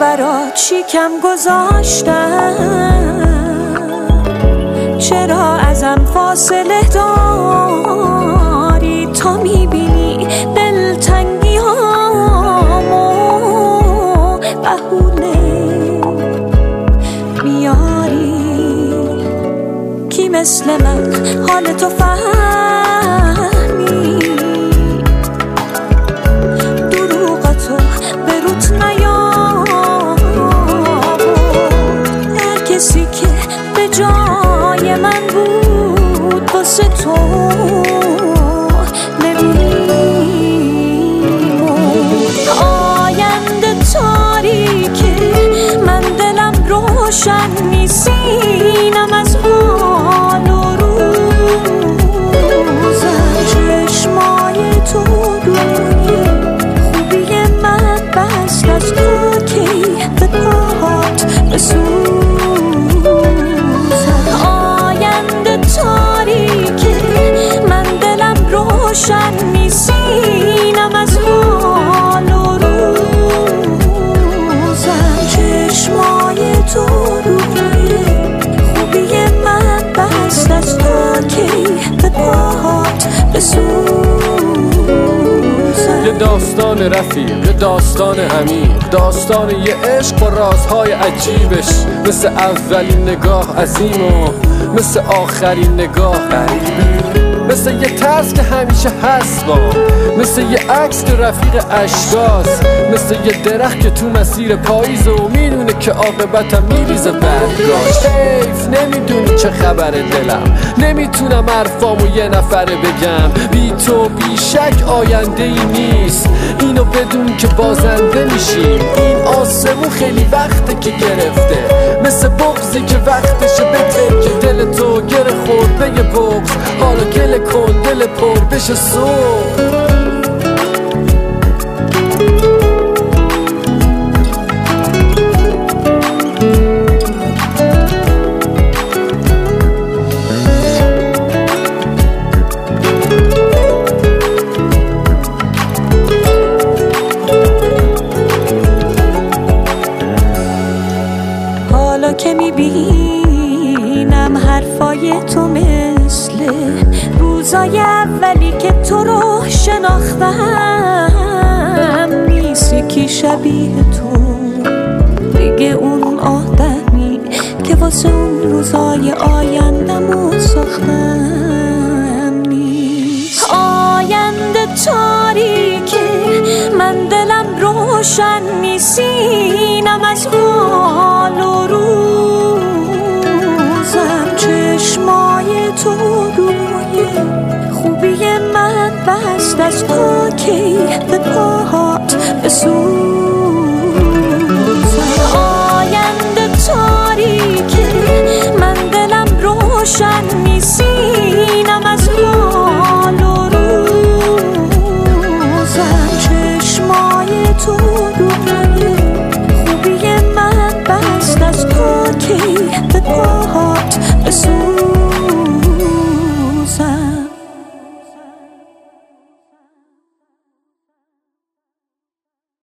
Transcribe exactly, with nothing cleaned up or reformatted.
برات شیکم گذاشتم، چرا ازم فاصله داری؟ تا میبینی دلتنگی هامو بهونه میاری. کی مثل من حالتو فهمی؟ دروغاتو به روت نیار، هر کسی که به جای من بود واسه تو نمیمون. آینده تاریکه، من دلم روشن نیست، سینم از حال و روزم. چشمای تو روی خوبی من بست از تو کی به پاهات بسوزم. آینده تاریکه، من دلم روشن نیست، سینم از حال و روزم. چشمای تو روی خوبی من بست از تو کی به پاهات بسوزم. یه داستان رفیق، یه داستان عمیق، داستان یه عشق با رازهای عجیبش. مثل اولین نگاه عظیم و مثل آخرین نگاه غریب، مثل یه ترس که همیشه هست با، مثل یه عکس که رفیق اشکاست، مثل یه درخت که تو مسیر پاییز و میدونه که عاقبتم میریزه برگاش. حیف نمیدونی چه خبر دلم، نمیتونم حرفامو یه نفره بگم. بی تو بی شک آینده ای نیست، اینو بدون که بازنده میشیم. این آسمون خیلی وقته که گرفته، مثل بغضی که وقتشه بته که دل تو گره خورد به یه بغض. حالا گله کن دل پر بشه صبح. حالا که میبینم حرفای تو مثل روزای اولی که تو رو شناختم نیست. یکی شبیه تو دیگه اون آدمی که واسه اون روزای آیندمو ساختم نیست. آینده تاریکه، من دلم روشن نیست، سینم از حال و روزم. چشمای تو روی خوبی من بست از تو